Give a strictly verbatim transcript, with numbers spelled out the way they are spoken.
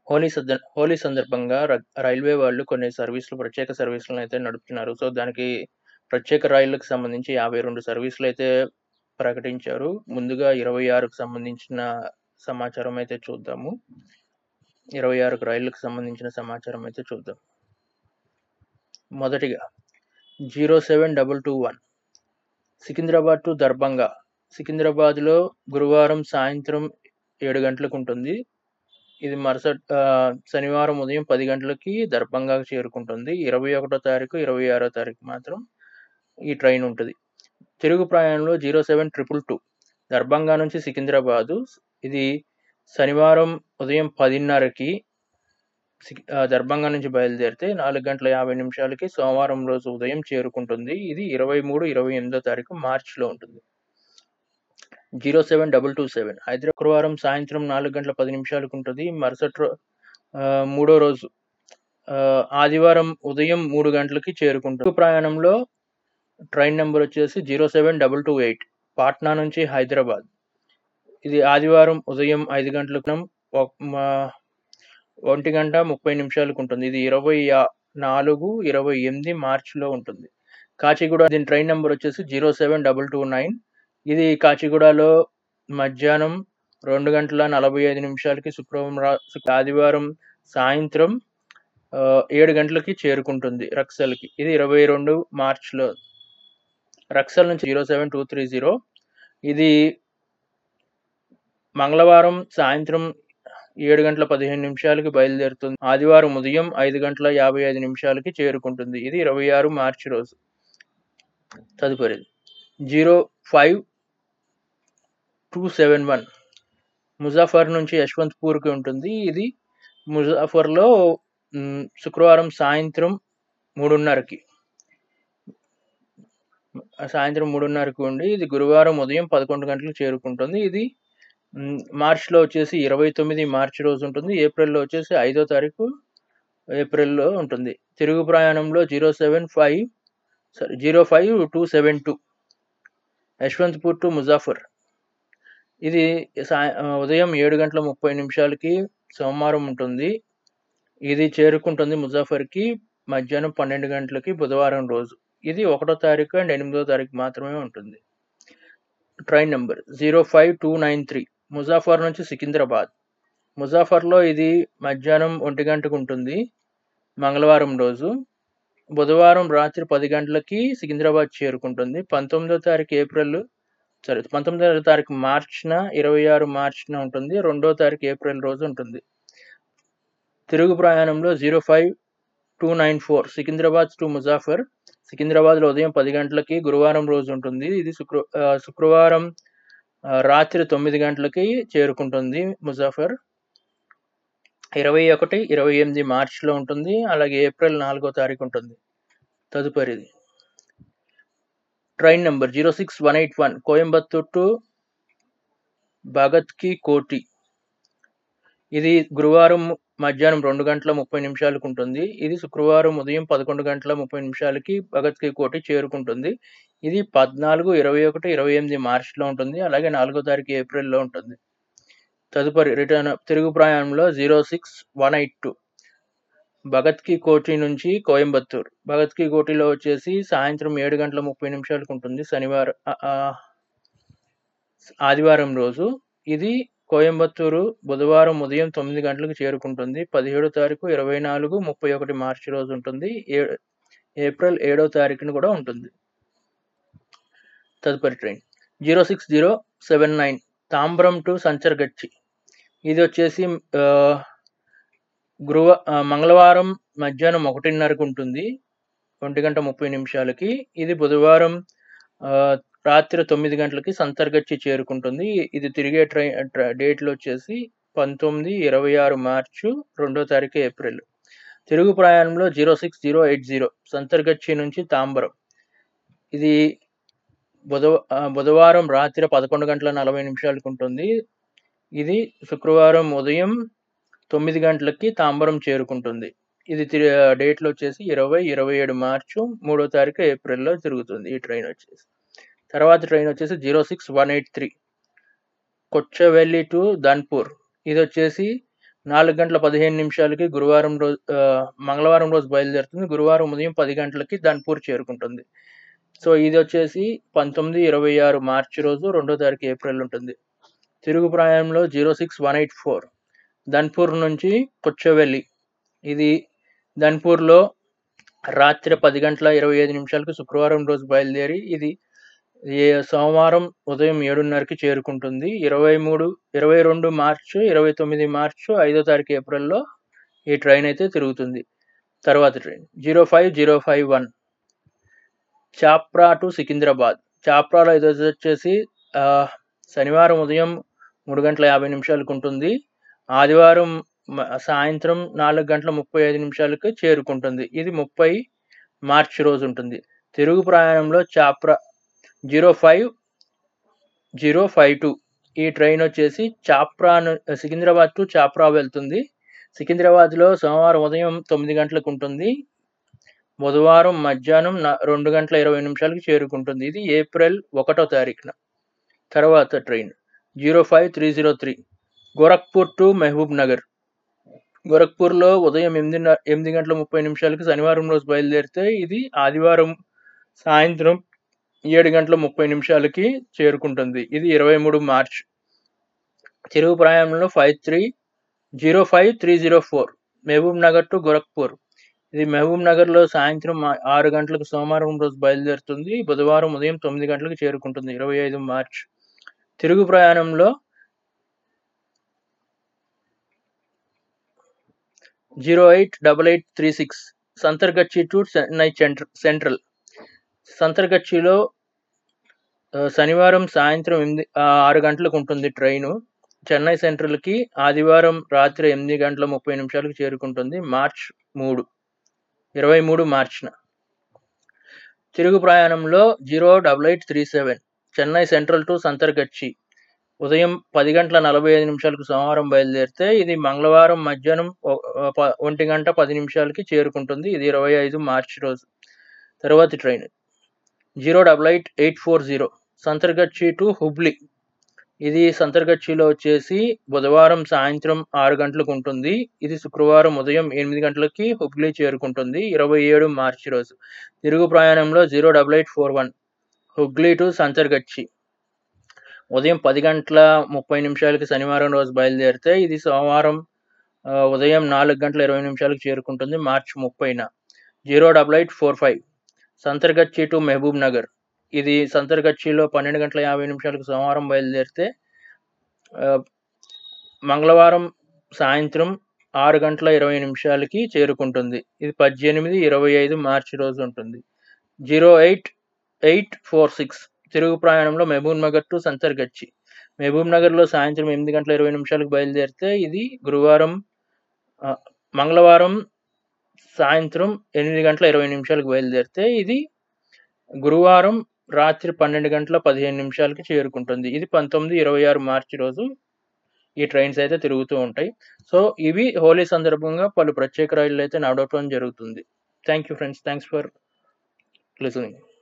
హోలీ సద్ద హోలీ సందర్భంగా ర రైల్వే వాళ్ళు కొన్ని సర్వీసులు ప్రత్యేక సర్వీసులనైతే నడుపుతున్నారు. సో, దానికి ప్రత్యేక రైళ్ళకి సంబంధించి యాభై రెండు సర్వీసులైతే ప్రకటించారు. ముందుగా ఇరవై ఆరుకి సంబంధించిన సమాచారం అయితే చూద్దాము. ఇరవై ఆరుకి రైళ్ళకి సంబంధించిన సమాచారం అయితే చూద్దాం. మొదటిగా zero seven two two one Secunderabad to Darbhanga. సికింద్రాబాద్‌లో గురువారం సాయంత్రం ఏడు గంటలకుంటుంది. ఇది మరుసటి ఆహ్, శనివారం ఉదయం పది గంటలకి దర్భంగాకి చేరుకుంటుంది. ఇరవై ఒకటో తారీఖు, ఇరవై ఆరో తారీఖు మాత్రం ఈ ట్రైన్ ఉంటది. తిరుగు ప్రయాణంలో zero seven two two two Darbhanga నుంచి సికింద్రాబాదు. ఇది శనివారం ఉదయం 10:30కి సికి ఆహ్, దర్భంగా నుంచి బయలుదేరితే నాలుగు గంటల యాభై నిమిషాలకి సోమవారం రోజు ఉదయం చేరుకుంటుంది. ఇది ఇరవై మూడు, ఇరవై ఎనిమిదో తారీఖు మార్చ్‌లో ఉంటుంది. Zero seven two two seven హైదరా శుక్రవారం సాయంత్రం నాలుగు గంటల పది నిమిషాలకుంటది. మరుసటి రో ఆహ్, మూడో రోజు ఆహ్, ఆదివారం ఉదయం మూడు గంటలకి చేరుకుంటుంది. ప్రయాణంలో ట్రైన్ నంబర్ వచ్చేసి zero seven two two eight Patna నుంచి హైదరాబాద్. ఇది ఆదివారం ఉదయం ఐదు గంటలకు ఒక్ మా ఒంటి గంట ముప్పై నిమిషాలకుంటుంది. ఇది ఇరవై నాలుగు, ఇరవై ఎనిమిది మార్చ్‌లో ఉంటుంది. కాచిగూడ దీని ట్రైన్ నంబర్ వచ్చేసి zero seven two two nine ఇది కాచిగూడలో మధ్యాహ్నం రెండు గంటల నలభై ఐదు నిమిషాలకి శుక్రవారం రా ఆదివారం సాయంత్రం ఆహ్, ఏడు గంటలకి చేరుకుంటుంది రక్సల్‌కి. ఇది ఇరవై రెండు మార్చ్‌లో. రక్సల్ నుంచి zero seven two three zero ఇది మంగళవారం సాయంత్రం ఏడు గంటల పదిహేను నిమిషాలకి బయలుదేరుతుంది. ఆదివారం ఉదయం ఐదు గంటల యాభై ఐదు నిమిషాలకి చేరుకుంటుంది. ఇది ఇరవై ఆరు మార్చి రోజు. తదుపరిది zero five two seven one Muzaffar నుంచి యశ్వంత్‌పూర్‌కి ఉంటుంది. ఇది ముజాఫర్‌లో హ్మ్, శుక్రవారం సాయంత్రం 3:30కి సాయంత్రం 3:30కి ఉండి ఇది గురువారం ఉదయం పదకొండు గంటలకు చేరుకుంటుంది. ఇది హ్మ్, మార్చ్‌లో వచ్చేసి ఇరవై తొమ్మిది మార్చి రోజు ఉంటుంది. ఏప్రిల్‌లో వచ్చేసి ఐదో తారీఖు ఏప్రిల్‌లో ఉంటుంది. తిరుగు ప్రయాణంలో zero seven five sorry zero five two seven two Yesvantpur to Muzaffar. ఇది సాయ ఆహ్, ఉదయం ఏడు గంటల ముప్పై నిమిషాలకి సోమవారం ఉంటుంది. ఇది చేరుకుంటుంది ముజాఫర్‌కి మధ్యాహ్నం పన్నెండు గంటలకి బుధవారం రోజు. ఇది ఒకటో తారీఖు అండ్ ఎనిమిదో తారీఖు మాత్రమే ఉంటుంది. Train number zero five two nine three Muzaffar నుంచి సికింద్రాబాద్. ముజాఫర్‌లో ఇది మధ్యాహ్నం ఒంటి గంటకుంటుంది మంగళవారం రోజు. బుధవారం రాత్రి పది గంటలకి సికింద్రాబాద్ చేరుకుంటుంది. పంతొమ్మిదో తారీఖు ఏప్రిల్ సారీ పంతొమ్మిదో తారీఖు మార్చ్‌న ఇరవై ఆరు మార్చ్‌న ఉంటుంది. రెండో తారీఖు ఏప్రిల్ రోజు ఉంటుంది. తిరుగు ప్రయాణంలో zero five two nine four Secunderabad to Muzaffar. సికింద్రాబాద్‌లో ఉదయం పది గంటలకి గురువారం రోజు ఉంటుంది. ఇది శుక్ర ఆహ్, శుక్రవారం ఆహ్, రాత్రి తొమ్మిది గంటలకి చేరుకుంటుంది ముజాఫర్. ఇరవై ఒకటి, ఇరవై ఎనిమిది మార్చ్‌లో ఉంటుంది. అలాగే ఏప్రిల్ నాలుగో తారీఖు ఉంటుంది. తదుపరిది train number zero six one eight one Coimbatore to Bhagat Ki Kothi. ఇది గురువారం మధ్యాహ్నం రెండు గంటల ముప్పై నిమిషాలకుంటుంది. ఇది శుక్రవారం ఉదయం పదకొండు గంటల ముప్పై నిమిషాలకి భగత్ కి కోఠి చేరుకుంటుంది. ఇది పద్నాలుగు, ఇరవై ఒకటి, ఇరవై ఎనిమిది మార్చ్‌లో ఉంటుంది. అలాగే నాలుగో తారీఖు ఏప్రిల్‌లో ఉంటుంది. తదుపరి రిటర్న్ తిరుగు ప్రయాణంలో zero six one eight two Bhagat Ki Kothi నుంచి కోయంబత్తూర్. భగత్ కి కోఠిలో వచ్చేసి సాయంత్రం ఏడు గంటల ముప్పై నిమిషాలకుంటుంది. శనివారం ఆహ్, ఆహ్, ఆదివారం రోజు. ఇది కోయంబత్తూరు బుధవారం ఉదయం తొమ్మిది గంటలకు చేరుకుంటుంది. పదిహేడో తారీఖు, ఇరవై నాలుగు, ముప్పై ఒకటి మార్చి రోజు ఉంటుంది. ఏ ఏప్రిల్ ఏడో తారీఖున కూడా ఉంటుంది. తదుపరి train zero six zero seven nine Tambaram to Santragachi. ఇది వచ్చేసి ఆహ్, గురువా ఆహ్, మంగళవారం మధ్యాహ్నం ఒకటిన్నరకు ఉంటుంది. ఒంటి గంట ముప్పై నిమిషాలకి. ఇది బుధవారం ఆహ్, రాత్రి తొమ్మిది గంటలకి సంతర్గచ్చి చేరుకుంటుంది. ఇది తిరిగే ట్రైన్ ట్ర డేట్‌లు వచ్చేసి పంతొమ్మిది, ఇరవై ఆరు మార్చు, రెండో తారీఖు ఏప్రిల్. తిరుగు ప్రయాణంలో zero six zero eight zero Santragachi నుంచి తాంబరం. ఇది బుధవ ఆహ్, బుధవారం రాత్రి పదకొండు గంటల నలభై నిమిషాలకుంటుంది. ఇది శుక్రవారం ఉదయం తొమ్మిది గంటలకి తాంబరం చేరుకుంటుంది. ఇది తి డేట్‌లు వచ్చేసి ఇరవై, ఇరవై ఏడు మార్చు, మూడో తారీఖు ఏప్రిల్‌లో తిరుగుతుంది ఈ ట్రైన్ వచ్చేసి. తర్వాత ట్రైన్ వచ్చేసి zero six one eight three Kochuveli to Dhanpur. ఇదొచ్చేసి నాలుగు గంటల పదిహేను నిమిషాలకి గురువారం రోజు ఆహ్, మంగళవారం రోజు బయలుదేరుతుంది. గురువారం ఉదయం పది గంటలకి ధన్‌పూర్ చేరుకుంటుంది. సో, ఇదొచ్చేసి పంతొమ్మిది, ఇరవై ఆరు మార్చి రోజు రెండో తారీఖు ఏప్రిల్ ఉంటుంది. తిరుగు ప్రయాణంలో zero six one eight four Dhanpur నుంచి కొచ్చెవెల్లి. ఇది ధన్‌పూర్‌లో రాత్రి పది గంటల ఇరవై ఐదు నిమిషాలకు శుక్రవారం రోజు బయలుదేరి ఇది ఏ సోమవారం ఉదయం ఏడున్నరకి చేరుకుంటుంది. ఇరవై మూడు, ఇరవై రెండు మార్చు, ఇరవై తొమ్మిది మార్చు, ఐదో తారీఖు ఏప్రిల్‌లో ఈ ట్రైన్ అయితే తిరుగుతుంది. తర్వాత train zero five zero five one Chapra to Secunderabad. చాప్రాలో ఇదొచ్చేసి ఆహ్, శనివారం ఉదయం మూడు గంటల యాభై నిమిషాలకు ఉంటుంది. ఆదివారం మ సాయంత్రం నాలుగు గంటల ముప్పై ఐదు నిమిషాలకు చేరుకుంటుంది. ఇది ముప్పై మార్చి రోజు ఉంటుంది. తిరుగు ప్రయాణంలో Chapra zero five zero five two ఈ ట్రైన్ వచ్చేసి చాప్రా ను సికింద్రాబాద్ టు చాప్రా వెళ్తుంది. సికింద్రాబాద్‌లో సోమవారం ఉదయం తొమ్మిది గంటలకు ఉంటుంది. బుధవారం మధ్యాహ్నం న రెండు గంటల ఇరవై నిమిషాలకి చేరుకుంటుంది. ఇది ఏప్రిల్ ఒకటో తారీఖున. తర్వాత train zero five three zero three Gorakhpur to Mahbubnagar. గోరఖ్పూర్‌లో ఉదయం ఎనిమిదిన్న ఎనిమిది గంటల ముప్పై నిమిషాలకి శనివారం రోజు బయలుదేరితే ఇది ఆదివారం సాయంత్రం ఏడు గంటల ముప్పై నిమిషాలకి చేరుకుంటుంది. ఇది ఇరవై మూడు మార్చ్. తిరుగు ప్రయాణంలో five three zero five three zero four Mahbubnagar to Gorakhpur. ఇది మహబూబ్ నగర్‌లో సాయంత్రం ఆ ఆరు గంటలకు సోమవారం రోజు బయలుదేరుతుంది. బుధవారం ఉదయం తొమ్మిది గంటలకు చేరుకుంటుంది. ఇరవై ఐదు మార్చ్. తిరుగు ప్రయాణంలో zero eight eight eight three six Santragachi to Chennai సెంట్ర సెంట్రల్. సంతర్గచ్చిలో ఆహ్, శనివారం సాయంత్రం ఎనిమిది ఆహ్, ఆరు గంటలకు ఉంటుంది ట్రైను. చెన్నై సెంట్రల్‌కి ఆదివారం రాత్రి ఎనిమిది గంటల ముప్పై నిమిషాలకు చేరుకుంటుంది. మార్చ్ మూడు, ఇరవై మూడు మార్చ్‌న. తిరుగు ప్రయాణంలో zero eight eight three seven Chennai central to Santragachi. ఉదయం పది గంటల నలభై ఐదు నిమిషాలకు సోమవారం బయలుదేరితే ఇది మంగళవారం మధ్యాహ్నం ఒ ఆహ్, ప ఒంటి గంట పది నిమిషాలకి చేరుకుంటుంది. ఇది ఇరవై ఐదు మార్చి రోజు. తరువాతి train zero eight eight eight four zero Santragachi to Hubli. ఇది సంతర్గచ్చిలో వచ్చేసి బుధవారం సాయంత్రం ఆరు గంటలకు ఉంటుంది. ఇది శుక్రవారం ఉదయం ఎనిమిది గంటలకి హుబ్లీ చేరుకుంటుంది. ఇరవై ఏడు మార్చి రోజు. తిరుగు ప్రయాణంలో zero eight eight four one Hooghly to Santragachi. ఉదయం పది గంటల ముప్పై నిమిషాలకి శనివారం రోజు బయలుదేరితే ఇది సోమవారం ఆహ్, ఉదయం నాలుగు గంటల ఇరవై నిమిషాలకు చేరుకుంటుంది. మార్చి ముప్పైన. Zero eight eight four five Santragachi to Mahbubnagar. ఇది సంతర్గచ్చిలో పన్నెండు గంటల యాభై నిమిషాలకు సోమవారం బయలుదేరితే ఆహ్, మంగళవారం సాయంత్రం ఆరు గంటల ఇరవై నిమిషాలకి చేరుకుంటుంది. ఇది పద్దెనిమిది, ఇరవై ఐదు మార్చి రోజు ఉంటుంది. Zero eight eight four six తిరుగు ప్రయాణంలో మహబూబ్ నగర్ టు సంతర్గచ్చి. మహబూబ్ నగర్‌లో సాయంత్రం ఎనిమిది గంటల ఇరవై నిమిషాలకు బయలుదేరితే ఇది గురువారం ఆహ్, మంగళవారం సాయంత్రం ఎనిమిది గంటల ఇరవై నిమిషాలకు బయలుదేరితే ఇది గురువారం రాత్రి పన్నెండు గంటల పదిహేను నిమిషాలకి చేరుకుంటుంది. ఇది పంతొమ్మిది, ఇరవై ఆరు మార్చి రోజు ఈ ట్రైన్స్ అయితే తిరుగుతూ ఉంటాయి. సో, ఇవి హోలీ సందర్భంగా పలు ప్రత్యేక రైళ్లయితే నడవటం జరుగుతుంది. Thank you friends. Thanks for listening.